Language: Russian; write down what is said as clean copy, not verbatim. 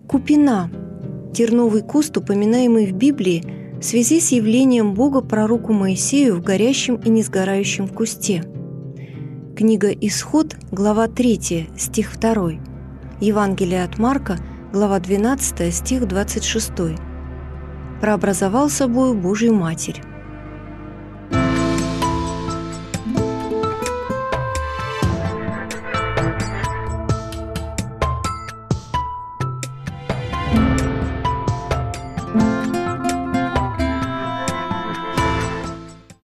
Купина – терновый куст, упоминаемый в Библии в связи с явлением Бога пророку Моисею в горящем и несгорающем кусте. Книга Исход, глава 3, стих 2. Евангелие от Марка, глава 12, стих 26. Прообразовал собою Божию Матерь.